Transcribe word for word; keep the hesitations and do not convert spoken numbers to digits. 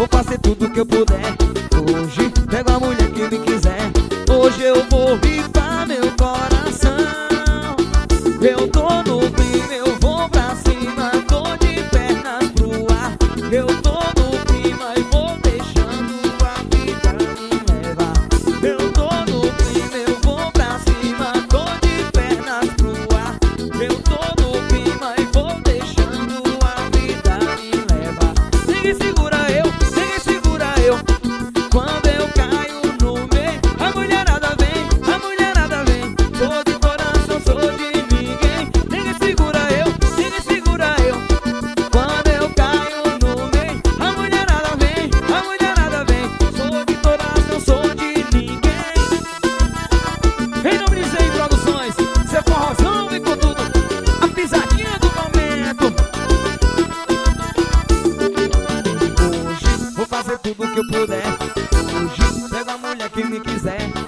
vou fazer tudo que eu puder. Hoje pego a mulher que me quiser. Hoje eu vou rifar meu coração. Eu tô no clima, eu vou pra cima, tô de pernas pro ar. Eu tô no clima e vou deixando a vida me levar. Eu tô no clima, eu vou pra cima, tô de pernas pro ar. Eu tô no clima e vou deixando a vida me levar. Ninguém segura eu, ninguém segura eu. Quando eu caio no meio, a mulherada vem, a mulherada vem. Sou de coração, sou de ninguém. Ninguém segura eu, ninguém segura eu. Quando eu caio no meio, a mulherada vem, a mulherada vem. Sou de coração, sou de ninguém. Em nome de Zen Produções, seu forrozão vem com tudo. A pisadinha do momento. Hoje vou fazer tudo que eu puder. Hoje pego a mulher que me quiser.